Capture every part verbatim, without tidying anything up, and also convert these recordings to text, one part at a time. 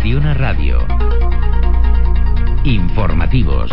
Acciona Radio. Informativos.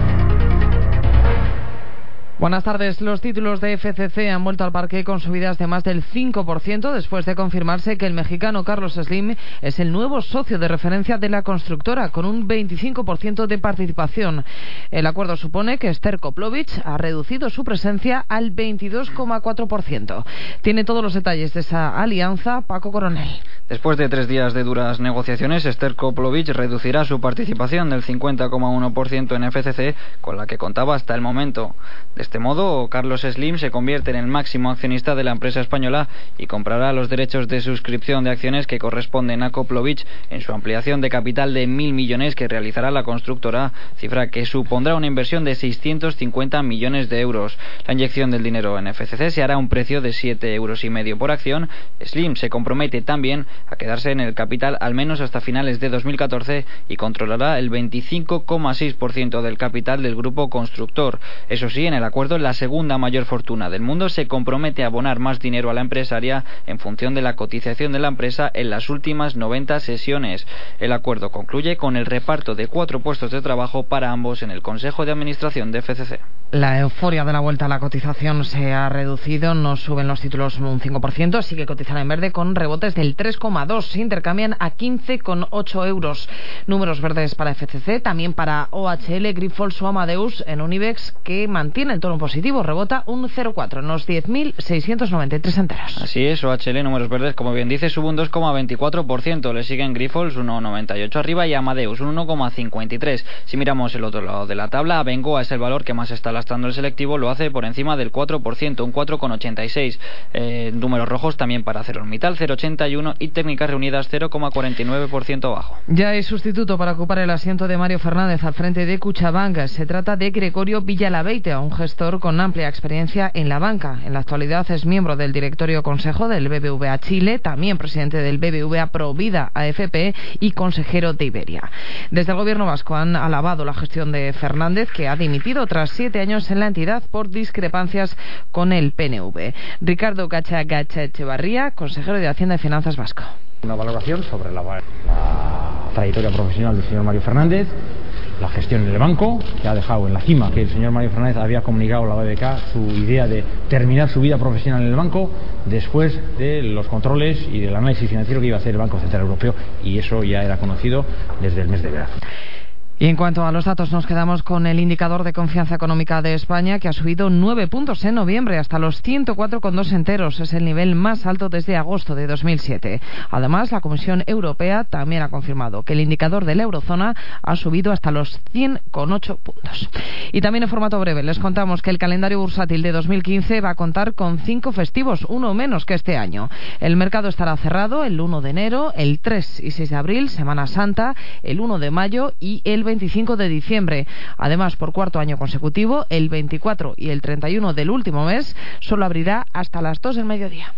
Buenas tardes. Los títulos de F C C han vuelto al parque con subidas de más del cinco por ciento después de confirmarse que el mexicano Carlos Slim es el nuevo socio de referencia de la constructora, con un veinticinco por ciento de participación. El acuerdo supone que Esther Koplovich ha reducido su presencia al veintidós coma cuatro por ciento. Tiene todos los detalles de esa alianza Paco Coronel. Después de tres días de duras negociaciones, Esther Koplovich reducirá su participación del cincuenta coma uno por ciento en F C C, con la que contaba hasta el momento. De este modo, Carlos Slim se convierte en el máximo accionista de la empresa española y comprará los derechos de suscripción de acciones que corresponden a Koplovich en su ampliación de capital de mil millones que realizará la constructora, cifra que supondrá una inversión de seiscientos cincuenta millones de euros. La inyección del dinero en F C C se hará a un precio de siete euros y medio por acción. Slim se compromete también a quedarse en el capital al menos hasta finales de dos mil catorce y controlará el veinticinco coma seis por ciento del capital del grupo constructor. Eso sí, en el acuerdo, la segunda mayor fortuna del mundo se compromete a abonar más dinero a la empresaria en función de la cotización de la empresa en las últimas noventa sesiones. El acuerdo concluye con el reparto de cuatro puestos de trabajo para ambos en el Consejo de Administración de F C C. La euforia de la vuelta a la cotización se ha reducido, no suben los títulos un cinco por ciento, sigue cotizando en verde con rebotes del tres coma dos, se intercambian a quince coma ocho euros. Números verdes para F C C, también para O H L, Grifols o Amadeus en un IBEX que mantiene el tono positivo, rebota un cero coma cuatro en los diez mil seiscientos noventa y tres enteros. Así es, O H L, números verdes, como bien dice, sube un dos coma veinticuatro por ciento, le siguen Grifols uno coma noventa y ocho arriba y Amadeus un uno coma cincuenta y tres. Si miramos el otro lado de la tabla, Abengoa es el valor que más está lastrando el selectivo, lo hace por encima del cuatro por ciento, un cuatro coma ochenta y seis. Eh, números rojos también para ArcelorMittal, cero coma ochenta y uno, y Técnicas Reunidas cero coma cuarenta y nueve por ciento abajo. Ya hay sustituto para ocupar el asiento de Mario Fernández al frente de Kutxabank. Se trata de Gregorio Villalabeitia, un gestor con amplia experiencia en la banca. En la actualidad es miembro del directorio consejo del B B V A Chile, también presidente del B B V A Provida A F P y consejero de Iberia. Desde el gobierno vasco han alabado la gestión de Fernández, que ha dimitido tras siete años en la entidad por discrepancias con el P N V. Ricardo Gachagachaetxebarria, consejero de Hacienda y Finanzas vasco. Una valoración sobre la, la trayectoria profesional del señor Mario Fernández, la gestión en el banco, que ha dejado en la cima que el señor Mario Fernández había comunicado a la B B K su idea de terminar su vida profesional en el banco después de los controles y del análisis financiero que iba a hacer el Banco Central Europeo, y eso ya era conocido desde el mes de verano. Y en cuanto a los datos, nos quedamos con el indicador de confianza económica de España, que ha subido nueve puntos en noviembre hasta los ciento cuatro coma dos enteros. Es el nivel más alto desde agosto de dos mil siete. Además, la Comisión Europea también ha confirmado que el indicador de la eurozona ha subido hasta los cien coma ocho puntos. Y también en formato breve les contamos que el calendario bursátil de dos mil quince va a contar con cinco festivos, uno menos que este año. El mercado estará cerrado el uno de enero, el tres y seis de abril, Semana Santa, el uno de mayo y el veinticinco de diciembre. Además, por cuarto año consecutivo, el veinticuatro y el treinta y uno del último mes solo abrirá hasta las dos del mediodía.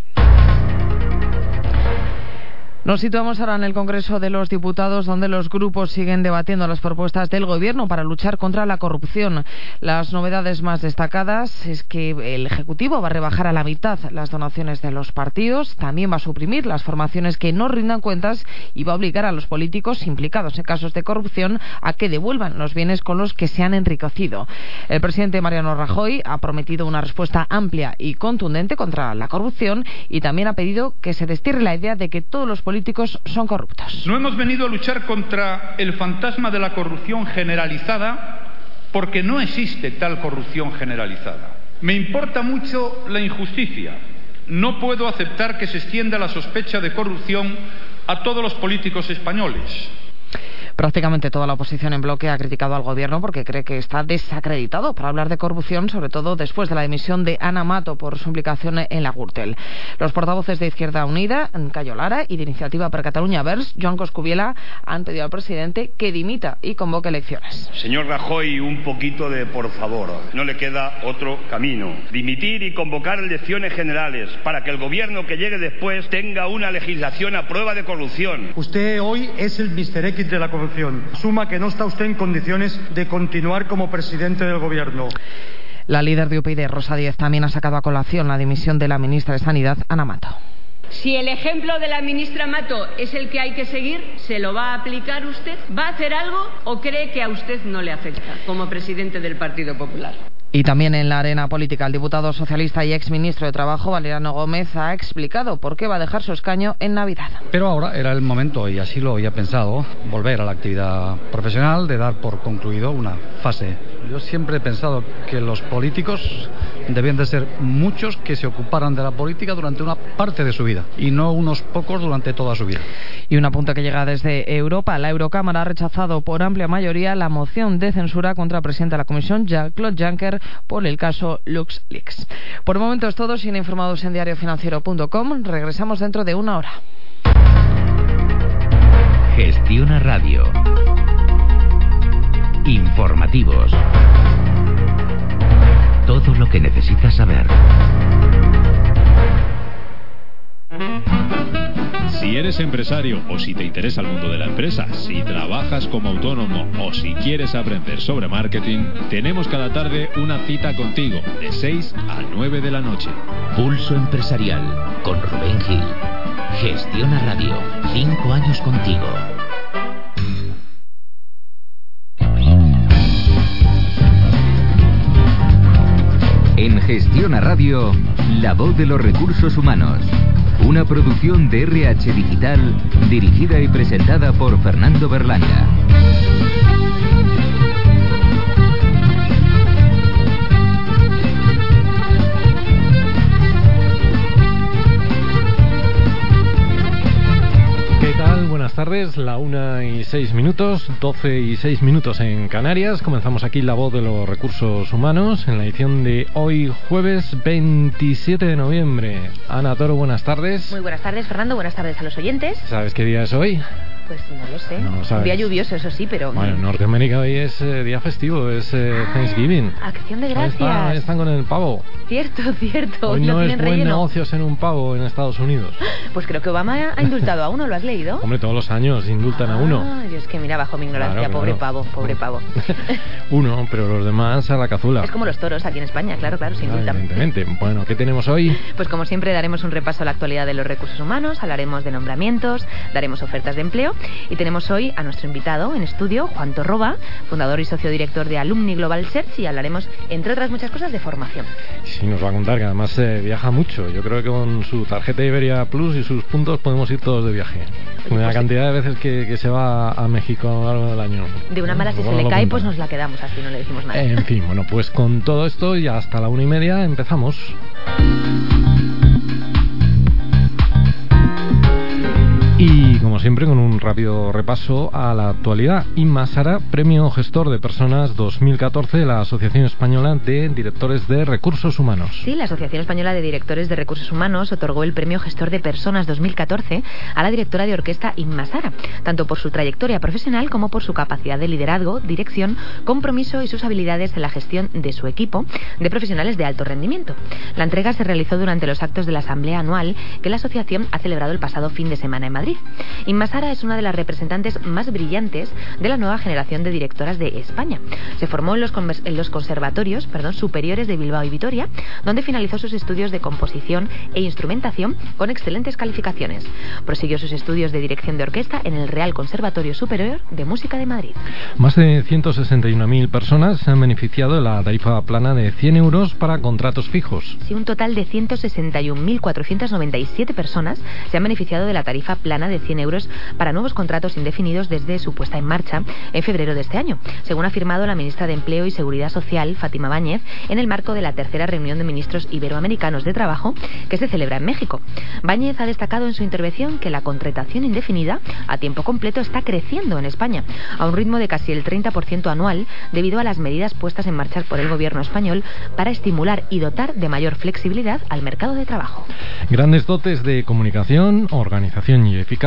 Nos situamos ahora en el Congreso de los Diputados, donde los grupos siguen debatiendo las propuestas del Gobierno para luchar contra la corrupción. Las novedades más destacadas es que el Ejecutivo va a rebajar a la mitad las donaciones de los partidos, también va a suprimir las formaciones que no rindan cuentas y va a obligar a los políticos implicados en casos de corrupción a que devuelvan los bienes con los que se han enriquecido. El presidente Mariano Rajoy ha prometido una respuesta amplia y contundente contra la corrupción y también ha pedido que se destierre la idea de que todos los políticos políticos son corruptos. No hemos venido a luchar contra el fantasma de la corrupción generalizada porque no existe tal corrupción generalizada. Me importa mucho la injusticia. No puedo aceptar que se extienda la sospecha de corrupción a todos los políticos españoles. Prácticamente toda la oposición en bloque ha criticado al Gobierno porque cree que está desacreditado para hablar de corrupción, sobre todo después de la dimisión de Ana Mato por su implicación en la Gürtel. Los portavoces de Izquierda Unida, Cayo Lara, y de Iniciativa per Catalunya Verds, Joan Coscubiela, han pedido al presidente que dimita y convoque elecciones. Señor Rajoy, un poquito de por favor. No le queda otro camino. Dimitir y convocar elecciones generales para que el Gobierno que llegue después tenga una legislación a prueba de corrupción. Usted hoy es el mister X de la corrupción. Suma que no está usted en condiciones de continuar como presidente del Gobierno. La líder de U P yD, Rosa Díez, también ha sacado a colación la dimisión de la ministra de Sanidad, Ana Mato. Si el ejemplo de la ministra Mato es el que hay que seguir, ¿se lo va a aplicar usted? ¿Va a hacer algo o cree que a usted no le afecta como presidente del Partido Popular? Y también en la arena política, el diputado socialista y exministro de Trabajo, Valeriano Gómez, ha explicado por qué va a dejar su escaño en Navidad. Pero ahora era el momento, y así lo había pensado, volver a la actividad profesional, de dar por concluido una fase. Yo siempre he pensado que los políticos debían de ser muchos que se ocuparan de la política durante una parte de su vida, y no unos pocos durante toda su vida. Y un apunte que llega desde Europa. La Eurocámara ha rechazado por amplia mayoría la moción de censura contra el presidente de la Comisión, Jean-Claude Juncker, por el caso LuxLeaks. Por el momento es todo. Siguen informados en diario financiero punto com. Regresamos dentro de una hora. Gestiona Radio. Informativos. Todo lo que necesitas saber. Si eres empresario o si te interesa el mundo de la empresa, si trabajas como autónomo o si quieres aprender sobre marketing, tenemos cada tarde una cita contigo de seis a nueve de la noche. Pulso Empresarial con Rubén Gil. Gestiona Radio. Cinco años contigo. En Gestiona Radio, la voz de los recursos humanos. Una producción de R H Digital, dirigida y presentada por Fernando Berlanga. ¿Qué tal? Buenas tardes, la una y seis minutos, doce y seis minutos en Canarias. Comenzamos aquí La Voz de los Recursos Humanos en la edición de hoy, jueves veintisiete de noviembre. Ana Toro, buenas tardes. Muy buenas tardes, Fernando, buenas tardes a los oyentes. ¿Sabes qué día es hoy? Pues no lo sé. No lo sabes. Un día lluvioso, eso sí, pero... Bueno, en Norteamérica hoy es eh, día festivo, es eh, ah, Thanksgiving. Acción de gracias. Ahí está, ahí están con el pavo. Cierto, cierto. Hoy no no es buen relleno. negocio ser un pavo en Estados Unidos. Pues creo que Obama ha indultado a uno, ¿lo has leído? Hombre, todos los años indultan ah, a uno. Yo es que mira, bajo mi ignorancia, claro, pobre claro. pavo, pobre pavo. Uno, pero los demás a la cazuela. Es como los toros aquí en España, claro, claro, se indultan. Evidentemente. Bueno, ¿qué tenemos hoy? Pues como siempre daremos un repaso a la actualidad de los recursos humanos, hablaremos de nombramientos, daremos ofertas de empleo y tenemos hoy a nuestro invitado en estudio, Juan Torroba, fundador y socio director de Alumni Global Search, y hablaremos, entre otras muchas cosas, de formación. Sí, nos va a contar que además eh, viaja mucho. Yo creo que con su tarjeta Iberia Plus y sus puntos podemos ir todos de viaje. Oye, la pues cantidad de veces que, que se va a México a lo largo del año. De una mala, si se le cae, pues nos la quedamos así, no le decimos nada. En fin, bueno, pues con todo esto y hasta la una y media empezamos. Y como siempre, con un rápido repaso a la actualidad. Inmasara, Premio Gestor de Personas dos mil catorce de la Asociación Española de Directores de Recursos Humanos. Sí, la Asociación Española de Directores de Recursos Humanos otorgó el Premio Gestor de Personas dos mil catorce a la directora de orquesta Inmasara, tanto por su trayectoria profesional como por su capacidad de liderazgo, dirección, compromiso y sus habilidades en la gestión de su equipo de profesionales de alto rendimiento. La entrega se realizó durante los actos de la Asamblea Anual que la asociación ha celebrado el pasado fin de semana en Madrid. Inmasara es una de las representantes más brillantes de la nueva generación de directoras de España. Se formó en los, en los conservatorios perdón, superiores de Bilbao y Vitoria, donde finalizó sus estudios de composición e instrumentación con excelentes calificaciones. Prosiguió sus estudios de dirección de orquesta en el Real Conservatorio Superior de Música de Madrid. Más de ciento sesenta y una mil personas se han beneficiado de la tarifa plana de cien euros para contratos fijos. Sí, un total de ciento sesenta y un mil cuatrocientas noventa y siete personas se han beneficiado de la tarifa plana de cien euros para nuevos contratos indefinidos desde su puesta en marcha en febrero de este año, según ha afirmado la ministra de Empleo y Seguridad Social, Fátima Báñez, en el marco de la tercera reunión de ministros iberoamericanos de trabajo que se celebra en México. Báñez ha destacado en su intervención que la contratación indefinida a tiempo completo está creciendo en España a un ritmo de casi el treinta por ciento anual debido a las medidas puestas en marcha por el gobierno español para estimular y dotar de mayor flexibilidad al mercado de trabajo. Grandes dotes de comunicación, organización y eficacia, la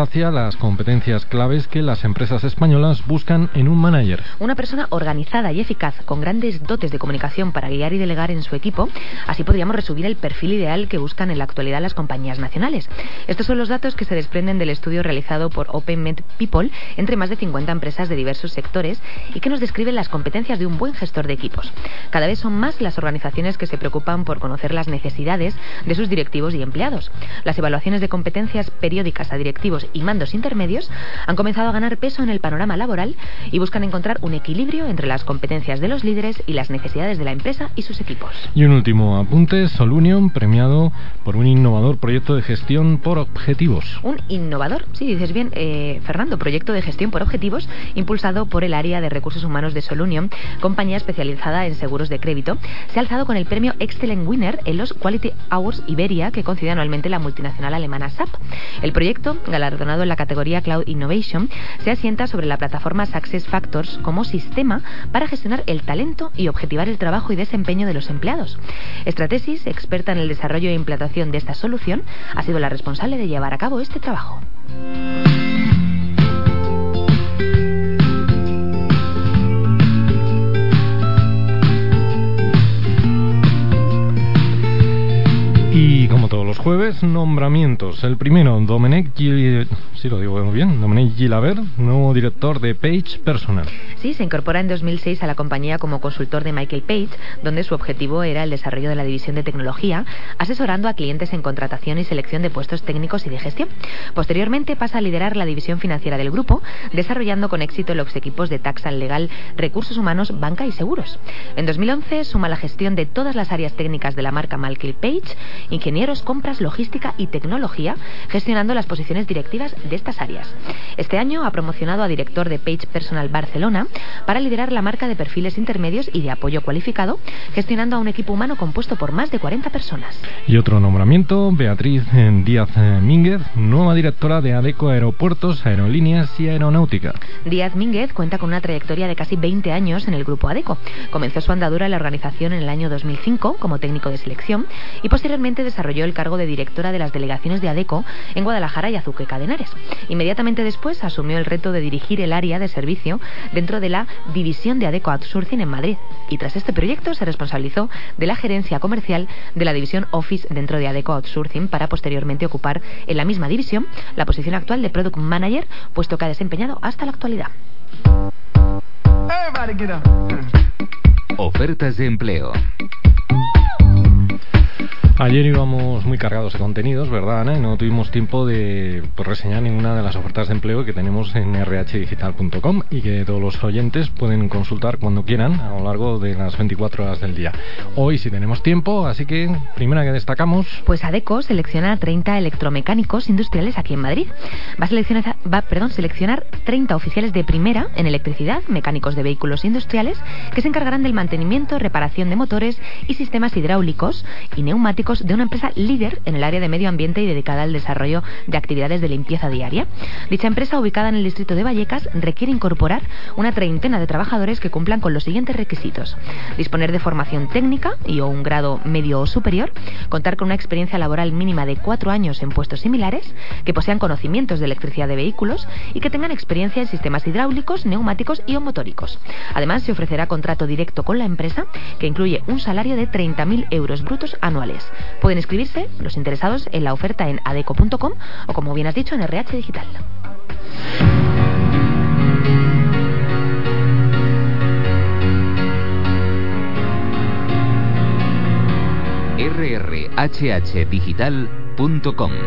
las competencias claves que las empresas españolas buscan en un manager. Una persona organizada y eficaz, con grandes dotes de comunicación para guiar y delegar en su equipo. Así podríamos resumir el perfil ideal que buscan en la actualidad las compañías nacionales. Estos son los datos que se desprenden del estudio realizado por OpenMed People entre más de cincuenta empresas de diversos sectores y que nos describen las competencias de un buen gestor de equipos. Cada vez son más las organizaciones que se preocupan por conocer las necesidades de sus directivos y empleados. Las evaluaciones de competencias periódicas a directivos y mandos intermedios han comenzado a ganar peso en el panorama laboral y buscan encontrar un equilibrio entre las competencias de los líderes y las necesidades de la empresa y sus equipos. Y un último apunte, Solunion, premiado por un innovador proyecto de gestión por objetivos. Un innovador, sí, dices bien, eh, Fernando, proyecto de gestión por objetivos impulsado por el área de recursos humanos de Solunion, compañía especializada en seguros de crédito, se ha alzado con el premio Excellent Winner en los Quality Awards Iberia que concede anualmente la multinacional alemana S A P. El proyecto, galardonado en la categoría Cloud Innovation, se asienta sobre la plataforma SuccessFactors como sistema para gestionar el talento y objetivar el trabajo y desempeño de los empleados. Stratesis, experta en el desarrollo e implantación de esta solución, ha sido la responsable de llevar a cabo este trabajo. Y como todos los jueves, nombramientos. El primero, Domenech Gil... sí lo digo bien, Domenech Gilabert, nuevo director de Page Personnel. Sí, se incorpora en dos mil seis a la compañía como consultor de Michael Page, donde su objetivo era el desarrollo de la división de tecnología, asesorando a clientes en contratación y selección de puestos técnicos y de gestión. Posteriormente pasa a liderar la división financiera del grupo, desarrollando con éxito los equipos de tax and legal, recursos humanos, banca y seguros. En dos mil once suma la gestión de todas las áreas técnicas de la marca Michael Page, ingenieros, compras, logística y tecnología, gestionando las posiciones directivas de estas áreas. Este año ha promocionado a director de Page Personnel Barcelona para liderar la marca de perfiles intermedios y de apoyo cualificado, gestionando a un equipo humano compuesto por más de cuarenta personas. Y otro nombramiento, Beatriz Díaz Mínguez, nueva directora de ADECO Aeropuertos, Aerolíneas y Aeronáutica. Díaz Mínguez cuenta con una trayectoria de casi veinte años en el grupo ADECO. Comenzó su andadura en la organización en el año dos mil cinco como técnico de selección y posteriormente desarrolló el cargo de directora de las delegaciones de ADECO en Guadalajara y Azuqueca de Henares. Inmediatamente después asumió el reto de dirigir el área de servicio dentro de la división de ADECO Outsourcing en Madrid, y tras este proyecto se responsabilizó de la gerencia comercial de la división Office dentro de ADECO Outsourcing para posteriormente ocupar en la misma división la posición actual de Product Manager, puesto que ha desempeñado hasta la actualidad. Ofertas de empleo. Ayer íbamos muy cargados de contenidos, ¿verdad, Ana? Y no tuvimos tiempo de pues, reseñar ninguna de las ofertas de empleo que tenemos en erre hache digital punto com y que todos los oyentes pueden consultar cuando quieran a lo largo de las veinticuatro horas del día. Hoy sí tenemos tiempo, así que primera que destacamos... Pues ADECO selecciona a treinta electromecánicos industriales aquí en Madrid. Va a seleccionar, va, perdón, seleccionar treinta oficiales de primera en electricidad, mecánicos de vehículos industriales, que se encargarán del mantenimiento, reparación de motores y sistemas hidráulicos y neumáticos de una empresa líder en el área de medio ambiente y dedicada al desarrollo de actividades de limpieza diaria. Dicha empresa, ubicada en el distrito de Vallecas, requiere incorporar una treintena de trabajadores que cumplan con los siguientes requisitos: disponer de formación técnica y o un grado medio o superior, contar con una experiencia laboral mínima de cuatro años en puestos similares, que posean conocimientos de electricidad de vehículos y que tengan experiencia en sistemas hidráulicos, neumáticos y o motóricos. Además, se ofrecerá contrato directo con la empresa, que incluye un salario de treinta mil euros brutos anuales. Pueden inscribirse los interesados en la oferta en adeco punto com o, como bien has dicho, en erre hache Digital. erre hache hache digital punto com.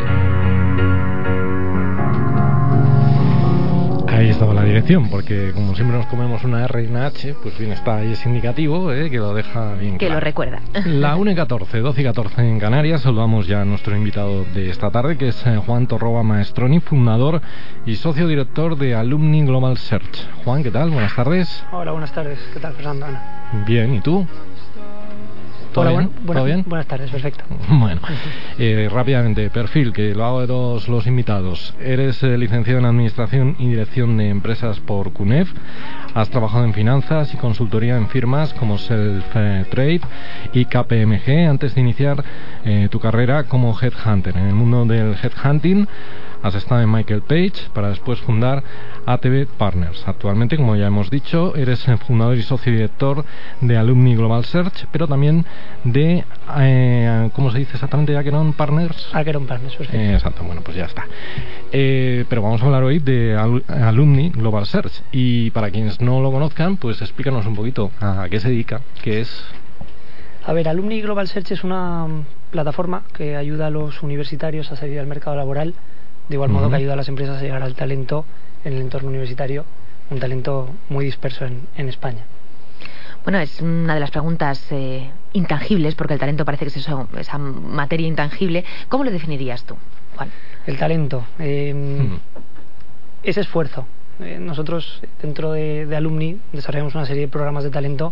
Ahí estaba la dirección, porque como siempre nos comemos una R y una H, pues bien está ahí ese indicativo, ¿eh? Que lo deja bien que claro. Lo recuerda. La una y catorce, doce y catorce en Canarias. Saludamos ya a nuestro invitado de esta tarde, que es Juan Torroba Maestroni, fundador y socio director de Alumni Global Search. Juan, ¿qué tal? Buenas tardes. Hola, buenas tardes. ¿Qué tal, Fernando? Ana? Bien, ¿y tú? ¿Todo Hola, bien? Buen, buenas, ¿Todo bien? Buenas tardes, perfecto. Bueno, eh, rápidamente, perfil, que lo hago de todos los invitados. Eres eh, licenciado en Administración y Dirección de Empresas por CUNEF. Has trabajado en finanzas y consultoría en firmas como Self Trade y K P M G antes de iniciar eh, tu carrera como headhunter. En el mundo del headhunting Has estado en Michael Page para después fundar A T B Partners. Actualmente, como ya hemos dicho, eres fundador y socio director de Alumni Global Search, pero también de, eh, ¿cómo se dice exactamente? Acheron Partners. Acheron Partners, perfecto. Eh, exacto, bueno, pues ya está. Eh, pero vamos a hablar hoy de Al- Alumni Global Search. Y para quienes no lo conozcan, pues explícanos un poquito a qué se dedica, qué es. A ver, Alumni Global Search es una plataforma que ayuda a los universitarios a salir al mercado laboral, de igual modo uh-huh. que ayuda a las empresas a llegar al talento en el entorno universitario, un talento muy disperso en, en España. Bueno, es una de las preguntas eh, intangibles, porque el talento parece que es eso, esa materia intangible. ¿Cómo lo definirías tú, Juan? El talento eh, uh-huh. es esfuerzo. Eh, nosotros dentro de, de Alumni desarrollamos una serie de programas de talento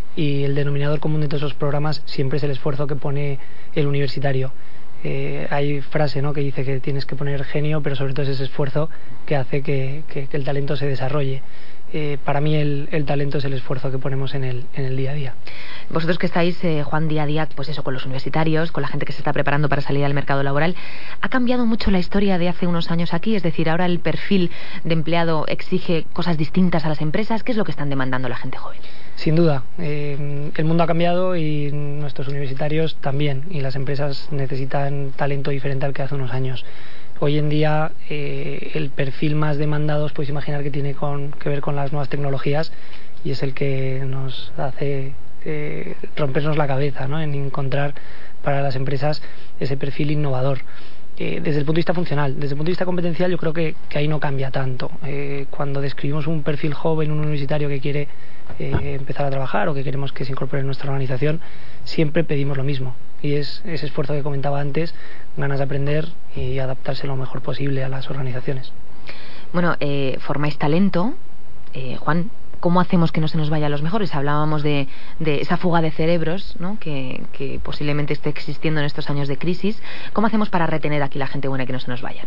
y el denominador común de todos esos programas siempre es el esfuerzo que pone el universitario. Eh, hay frase, ¿no?, que dice que tienes que poner genio, pero sobre todo es ese esfuerzo que hace que, que, que el talento se desarrolle. Eh, para mí el, el talento es el esfuerzo que ponemos en el, en el día a día. Vosotros que estáis, eh, Juan, día a día, pues eso, con los universitarios, con la gente que se está preparando para salir al mercado laboral, ¿ha cambiado mucho la historia de hace unos años aquí? Es decir, ahora el perfil de empleado exige cosas distintas a las empresas. ¿Qué es lo que están demandando la gente joven? Sin duda, eh, el mundo ha cambiado y nuestros universitarios también, y las empresas necesitan talento diferente al que hace unos años. Hoy en día eh, el perfil más demandado os podéis imaginar que tiene con, que ver con las nuevas tecnologías, y es el que nos hace eh, rompernos la cabeza, ¿no?, en encontrar para las empresas ese perfil innovador. Eh, desde el punto de vista funcional, desde el punto de vista competencial, yo creo que, que ahí no cambia tanto. Eh, cuando describimos un perfil joven, un universitario que quiere eh, empezar a trabajar o que queremos que se incorpore en nuestra organización, siempre pedimos lo mismo, y es ese esfuerzo que comentaba antes, ganas de aprender y adaptarse lo mejor posible a las organizaciones. Bueno, eh, formáis talento, eh, Juan. ¿Cómo hacemos que no se nos vaya a los mejores? Hablábamos de, de esa fuga de cerebros, ¿no?, que, que posiblemente esté existiendo en estos años de crisis. ¿Cómo hacemos para retener aquí la gente buena y que no se nos vaya?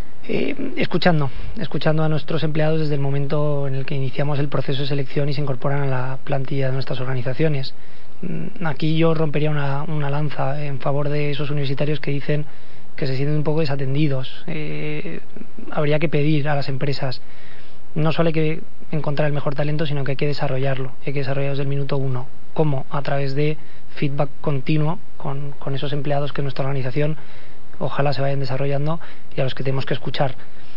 Eh, escuchando, escuchando a nuestros empleados desde el momento en el que iniciamos el proceso de selección y se incorporan a la plantilla de nuestras organizaciones. Aquí yo rompería una, una lanza en favor de esos universitarios que dicen que se sienten un poco desatendidos. Eh, habría que pedir a las empresas, no solo hay que encontrar el mejor talento, sino que hay que desarrollarlo, hay que desarrollarlo desde el minuto uno. ¿Cómo? A través de feedback continuo con, con esos empleados que en nuestra organización ojalá se vayan desarrollando y a los que tenemos que escuchar.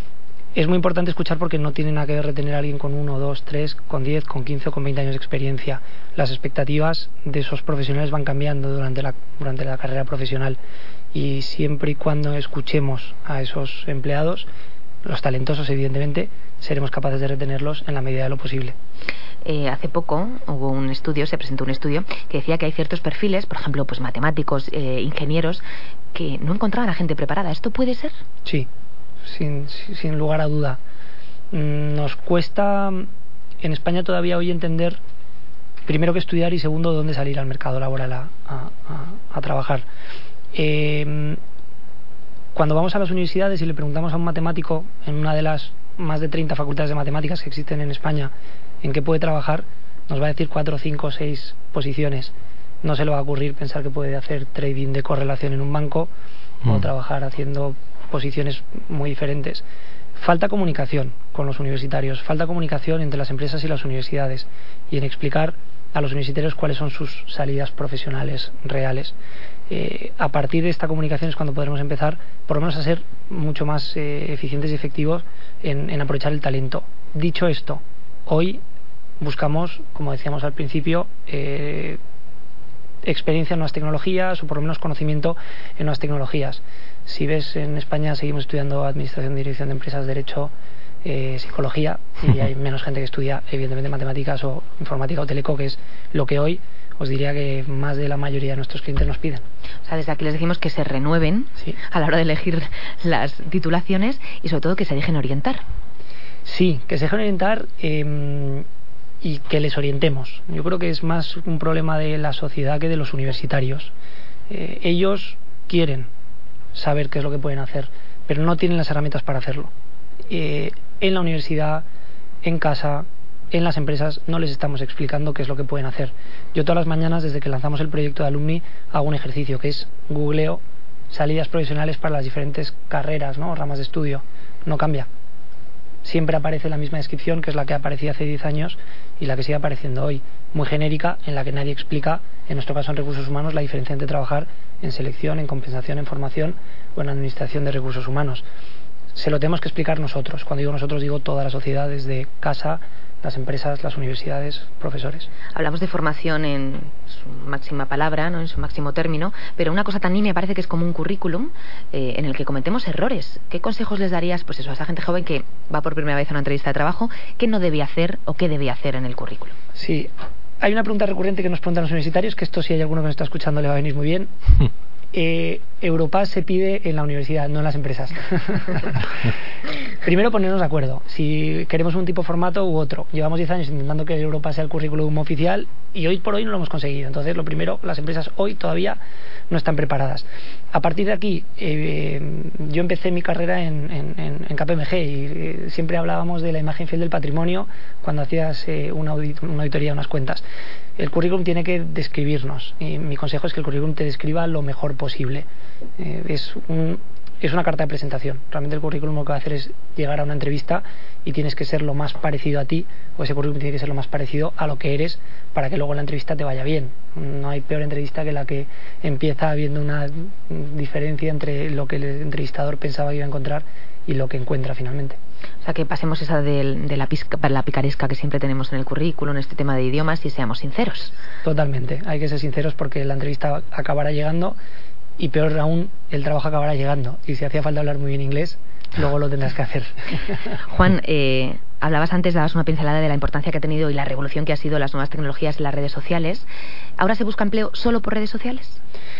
Es muy importante escuchar porque no tiene nada que ver retener a alguien con uno, dos, tres, con diez, con quince o con veinte años de experiencia. Las expectativas de esos profesionales van cambiando durante la, durante la carrera profesional, y siempre y cuando escuchemos a esos empleados, los talentosos evidentemente, seremos capaces de retenerlos en la medida de lo posible. Eh, hace poco hubo un estudio, se presentó un estudio que decía que hay ciertos perfiles, por ejemplo, pues matemáticos, eh, ingenieros, que no encontraban a gente preparada. ¿Esto puede ser? Sí, sin, sin lugar a duda. Nos cuesta en España todavía hoy entender, primero, que estudiar, y segundo, dónde salir al mercado laboral a, a, a, a trabajar. Eh, cuando vamos a las universidades y le preguntamos a un matemático en una de las más de treinta facultades de matemáticas que existen en España en qué puede trabajar, nos va a decir cuatro, cinco, seis posiciones. No se le va a ocurrir pensar que puede hacer trading de correlación en un banco mm. o trabajar haciendo posiciones muy diferentes. Falta comunicación con los universitarios, falta comunicación entre las empresas y las universidades, y en explicar a los universitarios cuáles son sus salidas profesionales reales. Eh, a partir de esta comunicación es cuando podremos empezar, por lo menos, a ser mucho más eh, eficientes y efectivos en, en aprovechar el talento. Dicho esto, hoy buscamos, como decíamos al principio, eh, experiencia en nuevas tecnologías, o por lo menos conocimiento en nuevas tecnologías. Si ves, en España seguimos estudiando Administración y Dirección de Empresas, Derecho, eh, Psicología, y hay menos gente que estudia evidentemente Matemáticas o Informática o Teleco, que es lo que hoy os diría que más de la mayoría de nuestros clientes nos piden. O sea, desde aquí les decimos que se renueven sí. a la hora de elegir las titulaciones, y sobre todo que se dejen orientar. Sí, que se dejen orientar eh, y que les orientemos. Yo creo que es más un problema de la sociedad que de los universitarios. Eh, ellos quieren saber qué es lo que pueden hacer, pero no tienen las herramientas para hacerlo. Eh, en la universidad, en casa, en las empresas, no les estamos explicando qué es lo que pueden hacer. Yo todas las mañanas, desde que lanzamos el proyecto de Alumni, hago un ejercicio que es googleo salidas profesionales para las diferentes carreras, ¿no? Ramas de estudio. No cambia. Siempre aparece la misma descripción, que es la que aparecía hace diez años y la que sigue apareciendo hoy, muy genérica, en la que nadie explica, en nuestro caso en recursos humanos, la diferencia entre trabajar en selección, en compensación, en formación o en administración de recursos humanos. Se lo tenemos que explicar nosotros. Cuando digo nosotros, digo toda la sociedad, desde casa, las empresas, las universidades, profesores. Hablamos de formación en su máxima palabra, ¿no? En su máximo término, pero una cosa tan nimia parece que es como un currículum eh, en el que cometemos errores. ¿Qué consejos les darías, pues eso, a esa gente joven que va por primera vez a una entrevista de trabajo? ¿Qué no debe hacer o qué debe hacer en el currículum? Sí, hay una pregunta recurrente que nos preguntan los universitarios, que esto, si hay alguno que nos está escuchando, le va a venir muy bien. Eh, Europass se pide en la universidad, no en las empresas. Primero, ponernos de acuerdo si queremos un tipo de formato u otro. Llevamos diez años intentando que Europass sea el currículum oficial y hoy por hoy no lo hemos conseguido. Entonces, lo primero, las empresas hoy todavía no están preparadas. A partir de aquí, eh, yo empecé mi carrera en, en, en K P M G y eh, siempre hablábamos de la imagen fiel del patrimonio cuando hacías eh, una, audit una auditoría de unas cuentas. El currículum tiene que describirnos y mi consejo es que el currículum te describa lo mejor posible. Eh, es, un, es una carta de presentación. Realmente el currículum lo que va a hacer es llegar a una entrevista y tienes que ser lo más parecido a ti, o ese currículum tiene que ser lo más parecido a lo que eres para que luego la entrevista te vaya bien. No hay peor entrevista que la que empieza habiendo una diferencia entre lo que el entrevistador pensaba que iba a encontrar y lo que encuentra finalmente. O sea, que pasemos esa de, de la, pisca, la picaresca que siempre tenemos en el currículum, en este tema de idiomas, y seamos sinceros. Totalmente, hay que ser sinceros porque la entrevista acabará llegando y peor aún, el trabajo acabará llegando. Y si hacía falta hablar muy bien inglés, luego lo tendrás que hacer. Juan, eh, hablabas antes, dabas una pincelada de la importancia que ha tenido y la revolución que ha sido las nuevas tecnologías en las redes sociales. ¿Ahora se busca empleo solo por redes sociales?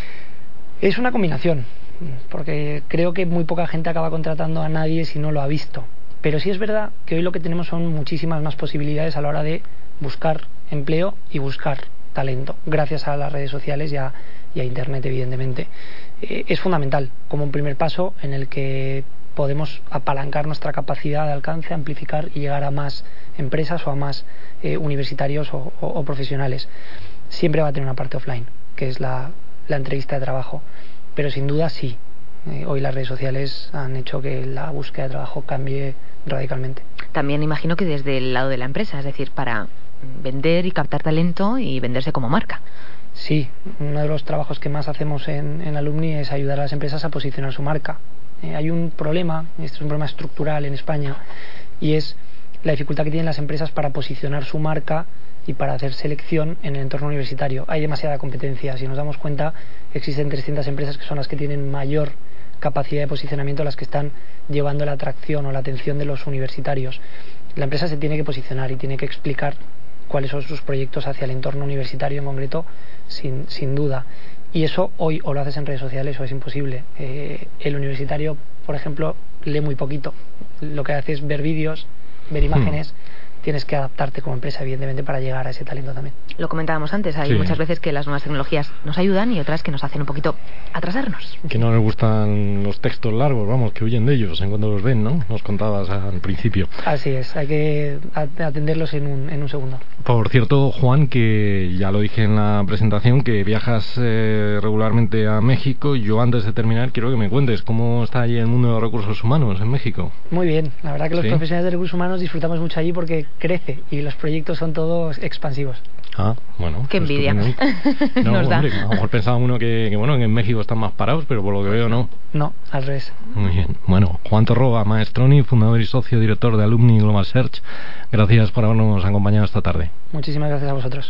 Es una combinación, porque creo que muy poca gente acaba contratando a nadie si no lo ha visto. Pero sí es verdad que hoy lo que tenemos son muchísimas más posibilidades a la hora de buscar empleo y buscar talento, gracias a las redes sociales y a, y a Internet, evidentemente. Eh, es fundamental como un primer paso en el que podemos apalancar nuestra capacidad de alcance, amplificar y llegar a más empresas o a más eh, universitarios o, o, o profesionales. Siempre va a tener una parte offline, que es la, la entrevista de trabajo, pero sin duda sí. Eh, hoy las redes sociales han hecho que la búsqueda de trabajo cambie radicalmente. También imagino que desde el lado de la empresa, es decir, para vender y captar talento y venderse como marca. Sí, uno de los trabajos que más hacemos en, en Alumni es ayudar a las empresas a posicionar su marca. Eh, hay un problema, este es un problema estructural en España, y es la dificultad que tienen las empresas para posicionar su marca y para hacer selección en el entorno universitario. Hay demasiada competencia. Si nos damos cuenta, existen trescientas empresas que son las que tienen mayor capacidad de posicionamiento, las que están llevando la atracción o la atención de los universitarios. La empresa se tiene que posicionar y tiene que explicar cuáles son sus proyectos hacia el entorno universitario en concreto, sin, sin duda. Y eso hoy o lo haces en redes sociales o es imposible. Eh, el universitario, por ejemplo, lee muy poquito. Lo que hace es ver vídeos, ver imágenes. Hmm. Tienes que adaptarte como empresa, evidentemente, para llegar a ese talento también. Lo comentábamos antes, hay sí. muchas veces que las nuevas tecnologías nos ayudan y otras que nos hacen un poquito atrasarnos. Que no les gustan los textos largos, vamos, que huyen de ellos en cuanto los ven, ¿no? Nos contabas al principio. Así es, hay que atenderlos en un, en un segundo. Por cierto, Juan, que ya lo dije en la presentación, que viajas eh, regularmente a México. Yo antes de terminar quiero que me cuentes cómo está allí el mundo de los recursos humanos en México. Muy bien, la verdad que los ¿Sí? profesionales de recursos humanos disfrutamos mucho allí porque crece y los proyectos son todos expansivos. Ah, bueno. Qué envidia. No, Nos hombre, da. A lo mejor pensaba uno que, que, bueno, que en México están más parados, pero por lo que veo no. No, al revés. Muy bien. Bueno, Juan Torroba Maestroni, fundador y socio director de Alumni Global Search. Gracias por habernos acompañado esta tarde. Muchísimas gracias a vosotros.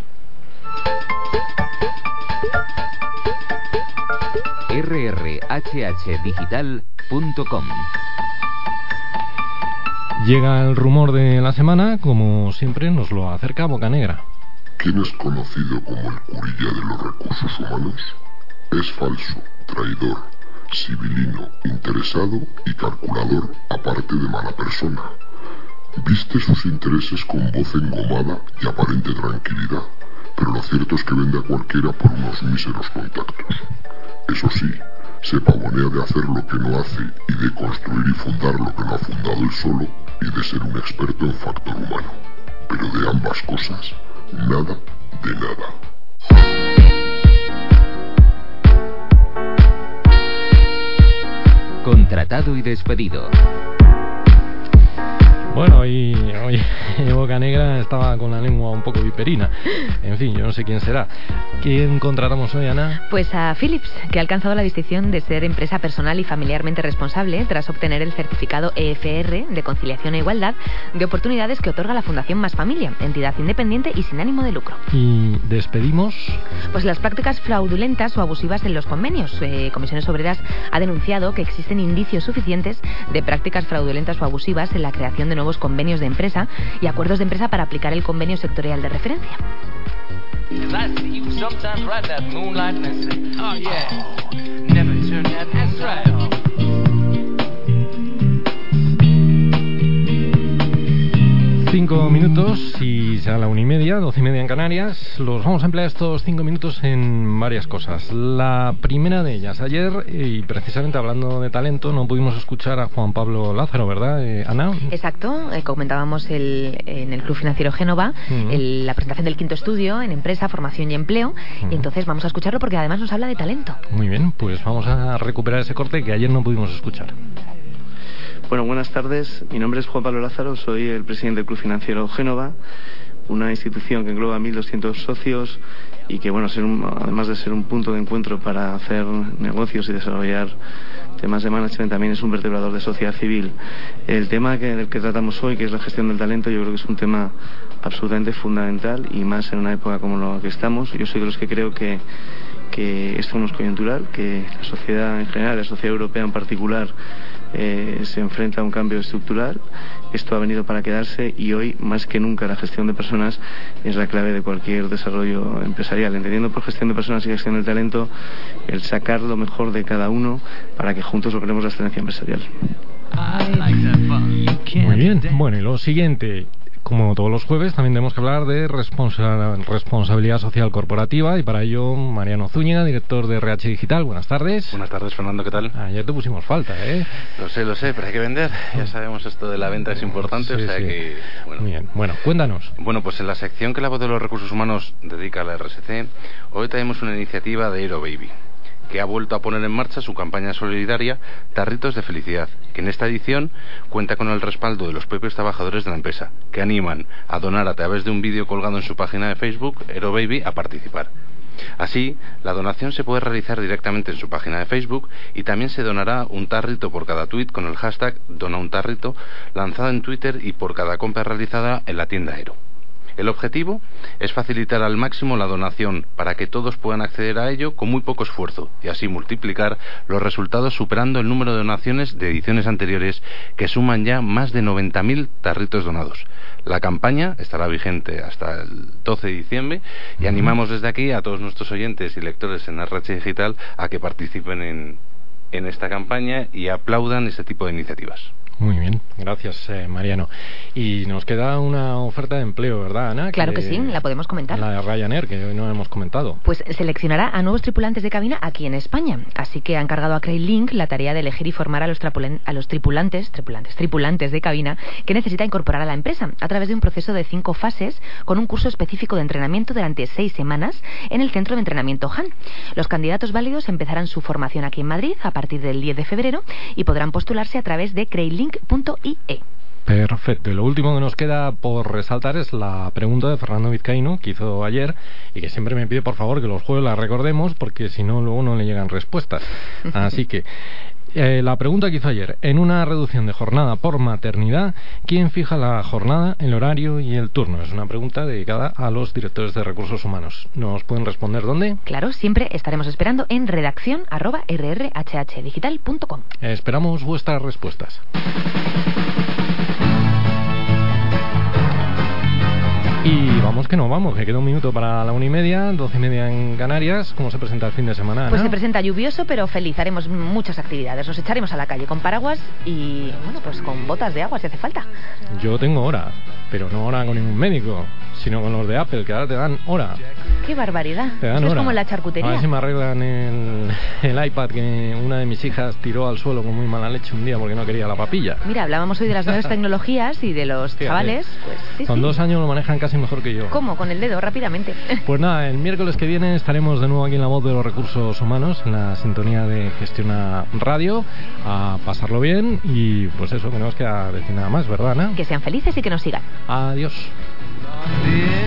erre erre hache hache digital punto com. Llega el rumor de la semana, como siempre nos lo acerca Bocanegra. ¿Quién es conocido como el curilla de los recursos humanos? Es falso, traidor, sibilino, interesado y calculador, aparte de mala persona. Viste sus intereses con voz engomada y aparente tranquilidad, pero lo cierto es que vende a cualquiera por unos míseros contactos. Eso sí, se pavonea de hacer lo que no hace y de construir y fundar lo que no ha fundado él solo y de ser un experto en factor humano. Pero de ambas cosas, nada de nada. contratado y despedido. Bueno, hoy, hoy Boca Negra estaba con la lengua un poco viperina. En fin, yo no sé quién será. ¿Quién contratamos hoy, Ana? Pues a Philips, que ha alcanzado la distinción de ser empresa personal y familiarmente responsable tras obtener el certificado E F R de Conciliación e Igualdad de Oportunidades que otorga la Fundación Más Familia, entidad independiente y sin ánimo de lucro. ¿Y despedimos? Pues las prácticas fraudulentas o abusivas en los convenios. Eh, Comisiones Obreras ha denunciado que existen indicios suficientes de prácticas fraudulentas o abusivas en la creación de nuevos convenios de empresa y acuerdos de empresa para aplicar el convenio sectorial de referencia. Cinco minutos y será la una y media, doce y media en Canarias. Los vamos a emplear estos cinco minutos en varias cosas. La primera de ellas, ayer, y precisamente hablando de talento, no pudimos escuchar a Juan Pablo Lázaro, ¿verdad, eh, Ana? Exacto, eh, comentábamos el, en el Club Financiero Génova uh-huh. el, la presentación del quinto estudio en empresa, formación y empleo, uh-huh. y entonces vamos a escucharlo porque además nos habla de talento. Muy bien, pues vamos a recuperar ese corte que ayer no pudimos escuchar. Bueno, buenas tardes. Mi nombre es Juan Pablo Lázaro, soy el presidente del Club Financiero Génova, una institución que engloba mil doscientos socios y que, bueno, ser un, además de ser un punto de encuentro para hacer negocios y desarrollar temas de management, también es un vertebrador de sociedad civil. El tema que, del que tratamos hoy, que es la gestión del talento, yo creo que es un tema absolutamente fundamental y más en una época como la que estamos. Yo soy de los que creo que, que esto no es coyuntural, que la sociedad en general, la sociedad europea en particular, Eh, se enfrenta a un cambio estructural. Esto ha venido para quedarse y hoy más que nunca la gestión de personas es la clave de cualquier desarrollo empresarial, entendiendo por gestión de personas y gestión del talento el sacar lo mejor de cada uno para que juntos logremos la excelencia empresarial. Muy bien, bueno, y lo siguiente, como todos los jueves, también tenemos que hablar de responsa- responsabilidad social corporativa y para ello Mariano Zúñiga, director de R H Digital. Buenas tardes. Buenas tardes, Fernando, ¿qué tal? Ayer te pusimos falta, ¿eh? Lo sé, lo sé, pero hay que vender. Ya sabemos, esto de la venta es importante, sí, o sea sí. que... Bueno. Muy bien, bueno, cuéntanos. Bueno, pues en la sección que la Voz de los Recursos Humanos dedica a la R S C, hoy tenemos una iniciativa de Aero Baby, que ha vuelto a poner en marcha su campaña solidaria Tarritos de Felicidad, que en esta edición cuenta con el respaldo de los propios trabajadores de la empresa, que animan a donar a través de un vídeo colgado en su página de Facebook, Aero Baby, a participar. Así, la donación se puede realizar directamente en su página de Facebook y también se donará un tarrito por cada tuit con el hashtag Dona un Tarrito, lanzado en Twitter, y por cada compra realizada en la tienda Aero. El objetivo es facilitar al máximo la donación para que todos puedan acceder a ello con muy poco esfuerzo y así multiplicar los resultados superando el número de donaciones de ediciones anteriores, que suman ya más de noventa mil tarritos donados. La campaña estará vigente hasta el doce de diciembre y animamos desde aquí a todos nuestros oyentes y lectores en R H Digital a que participen en, en esta campaña y aplaudan ese tipo de iniciativas. Muy bien, gracias, eh, Mariano. Y nos queda una oferta de empleo, ¿verdad, Ana? Claro que, que sí, la podemos comentar. La de Ryanair, que hoy no hemos comentado. Pues seleccionará a nuevos tripulantes de cabina aquí en España. Así que ha encargado a Creylink la tarea de elegir y formar a los, trapulen- a los tripulantes, tripulantes, tripulantes de cabina que necesita incorporar a la empresa a través de un proceso de cinco fases con un curso específico de entrenamiento durante seis semanas en el Centro de Entrenamiento H A N. Los candidatos válidos empezarán su formación aquí en Madrid a partir del diez de febrero y podrán postularse a través de creylink punto i e. Perfecto. Y lo último que nos queda por resaltar es la pregunta de Fernando Vizcaíno, que hizo ayer y que siempre me pide por favor que los jueves la recordemos porque si no luego no le llegan respuestas. Así que eh, la pregunta que hizo ayer: en una reducción de jornada por maternidad, ¿quién fija la jornada, el horario y el turno? Es una pregunta dedicada a los directores de recursos humanos. ¿Nos pueden responder dónde? Claro, siempre estaremos esperando en redacción arroba r r h h digital punto com. Esperamos vuestras respuestas. Y vamos que no vamos, que queda un minuto para la una y media, doce y media en Canarias. ¿Cómo se presenta el fin de semana? Pues ¿no? Se presenta lluvioso, pero feliz. Haremos muchas actividades. Nos echaremos a la calle con paraguas y, bueno, pues con botas de agua si hace falta. Yo tengo hora, pero no hora con ningún médico, sino con los de Apple, que ahora te dan hora. ¡Qué barbaridad! Esto es como en la charcutería. A ver si me arreglan el, el iPad que una de mis hijas tiró al suelo con muy mala leche un día porque no quería la papilla. Mira, hablábamos hoy de las nuevas tecnologías y de los Fíjate. chavales. Pues, sí, con sí. dos años lo manejan casi mejor que yo. ¿Cómo? Con el dedo, rápidamente. Pues nada, el miércoles que viene estaremos de nuevo aquí en La Voz de los Recursos Humanos, en la sintonía de Gestiona Radio, a pasarlo bien y pues eso, que no nos queda decir nada más, ¿verdad, Ana? Que sean felices y que nos sigan. Adiós.